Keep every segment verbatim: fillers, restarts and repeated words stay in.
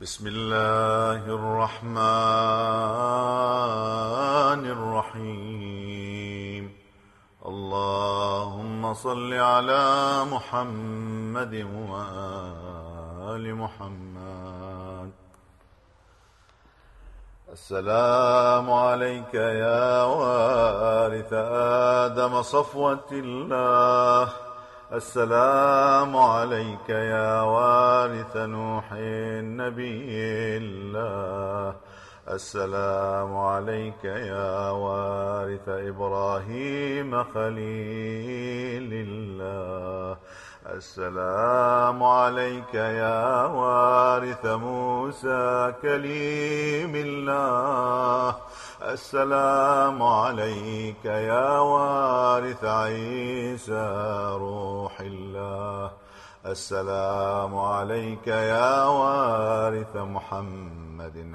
بسم الله الرحمن الرحيم. اللهم صل على محمد وآل محمد. السلام عليك يا وارث آدم صفوة الله. السلام عليك يا وارث نوح نبي الله. السلام عليك يا وارث إبراهيم خليل الله. السلام عليك يا وارث موسى كليم الله. السلام عليك يا وارث عيسى روح الله. السلام عليك يا وارث محمد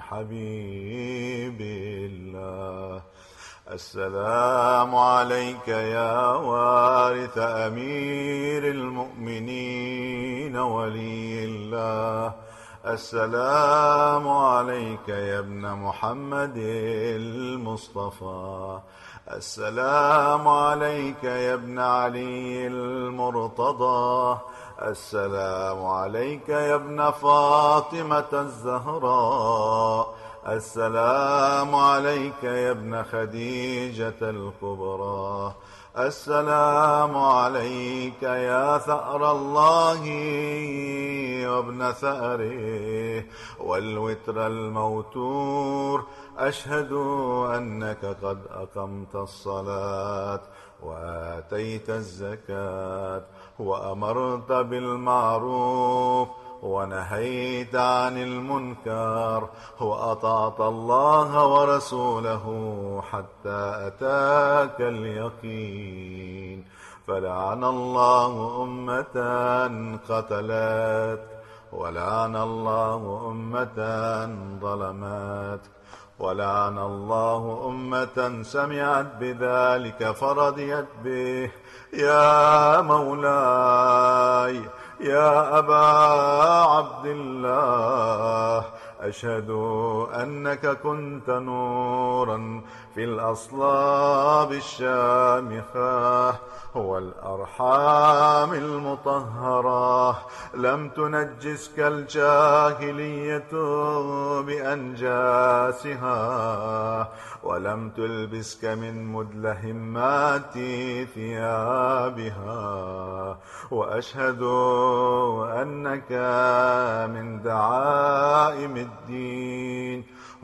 حبيب الله. السلام عليك يا وارث أمير المؤمنين ولي الله. السلام عليك يا ابن محمد المصطفى. السلام عليك يا ابن علي المرتضى. السلام عليك يا ابن فاطمة الزهراء. السلام عليك يا ابن خديجة الكبرى. السلام عليك يا ثأر الله وابن ثأره والوتر الموتور. أشهد أنك قد أقمت الصلاة وآتيت الزكاة وأمرت بالمعروف ونهيت عن المنكر وأطعت الله ورسوله حتى أتاك اليقين. فلعن الله أمة قتلتك، ولعن الله أمة ظلمتك، ولعن الله أمة سمعت بذلك فرضيت به. يا مولاي يا أبا عبد الله، أشهد أنك كنت نورا في الأصلاب الشامخة والأرحام المطهرة. لم تنجسك الجاهلية بأنجاسها، ولم تلبسك من مدلهمات ثيابها. وأشهد أنك من دعائم الدين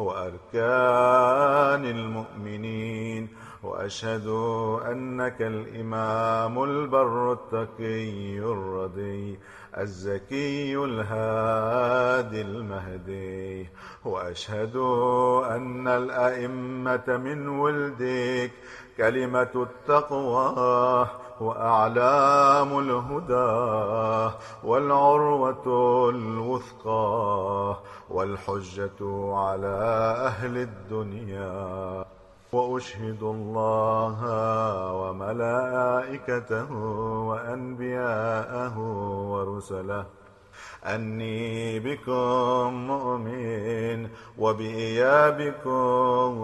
وأركان المؤمنين. وأشهد أنك الإمام البر التقي الرضي الزكي الهادي المهدي. وأشهد أن الأئمة من ولدك كلمة التقوى وأعلام الهدى والعروة الوثقى والحجة على أهل الدنيا. وأشهد الله وملائكته وأنبياءه ورسله أني بكم مؤمن وبإيابكم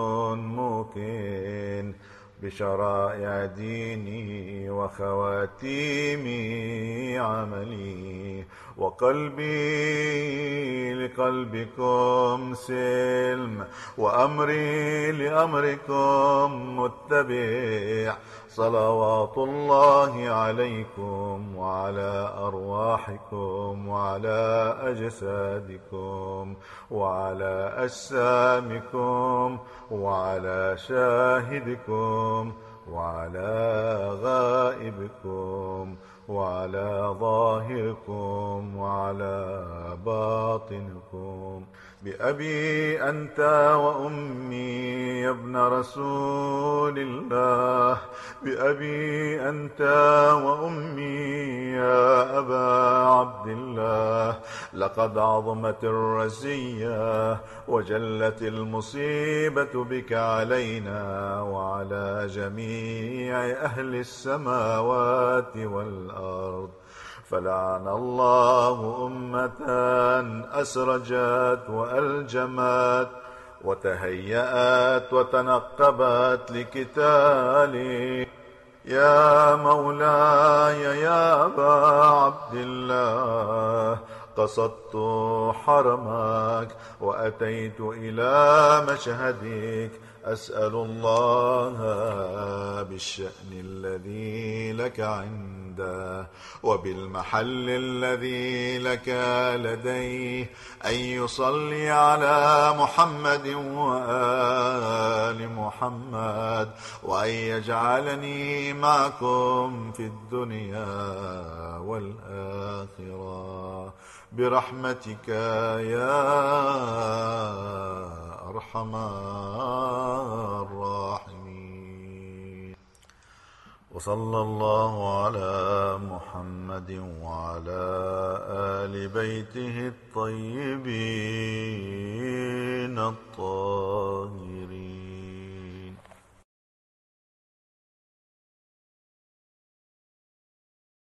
موقن بشرائع ديني وخواتيم عملي. وقلبي لقلبكم سلم، وأمري لأمركم متبع. صلوات الله عليكم وعلى أرواحكم وعلى أجسادكم وعلى أجسامكم وعلى شاهدكم وعلى غائبكم وعلى ظاهركم وعلى باطنكم. بأبي أنت وأمي يا ابن رسول الله. بأبي أنت وأمي يا أبا عبد الله. لقد عظمت الرزية وجلت المصيبة بك علينا وعلى جميع أهل السماوات والأرض. فلعن الله أمة أسرجت وألجمت وتهيأت وتنقبت لقتالي. يا مولاي يا أبا عبد الله، قصدت حرمك وأتيت إلى مشهدك، أسأل الله بالشأن الذي لك عنده وبالمحل الذي لك لديه أن يصلي على محمد وآل محمد، وأن يجعلني معكم في الدنيا والآخرة برحمتك يا أرحم الراحمين. وصلى الله على محمد وعلى آل بيته الطيبين الطاهرين.